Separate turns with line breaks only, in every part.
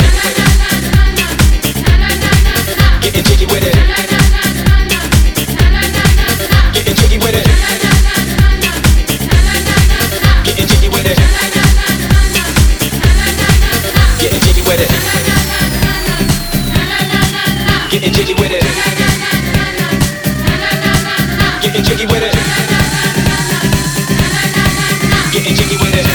Getting jiggy with it. Getting jiggy with it. Getting jiggy with it. Getting jiggy with it. Getting jiggy with it. Getting jiggy with it. Getting jiggy with it.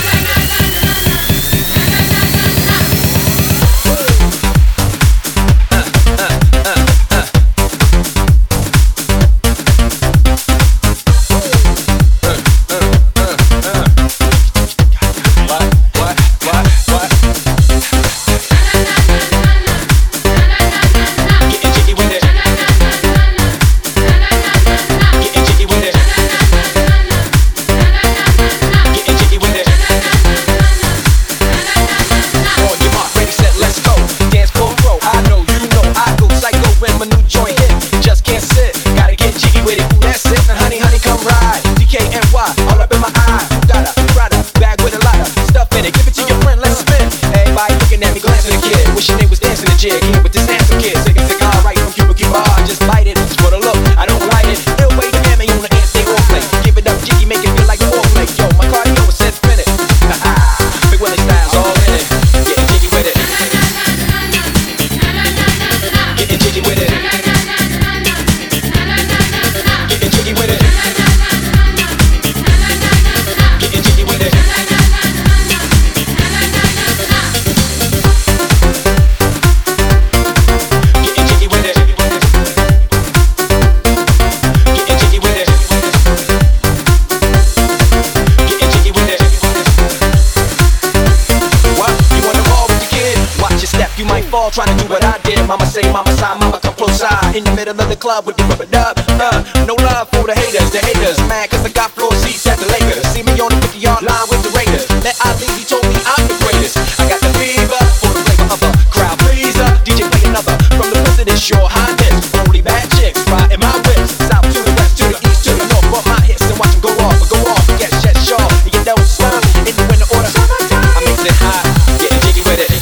Trying to do what I did. Mama say, mama sigh, mama come close side. In the middle of the club with the rubber dub. No love for the haters. The haters mad cause I got floor seats at the Lakers. See me on the 50-yard line with the Raiders. Let Ali, he told me I'm the greatest. I got the fever for the flavor of a crowd pleaser. DJ play another from the president, your highness. Only bad chicks riding my whips. South to the west, to the east, to the north. Bump my hips and watch them go off. Yes, yes, sure. And you don't stop. In the winter order, I mix it hot. Getting jiggy with it.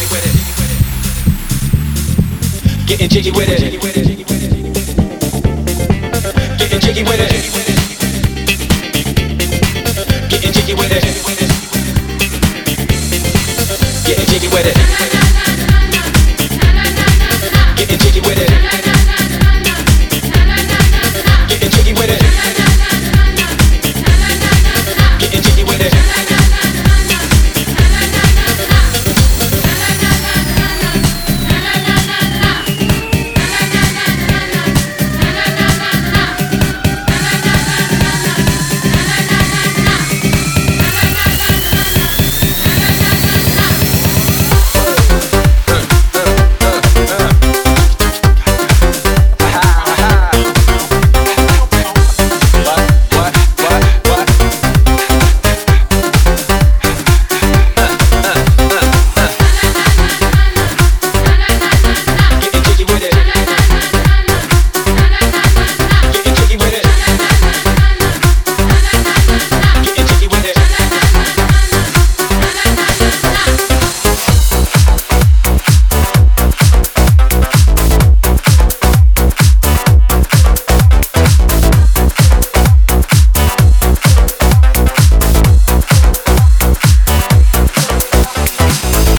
Getting jiggy with it. Getting jiggy with it. Getting jiggy with it. Getting jiggy with it.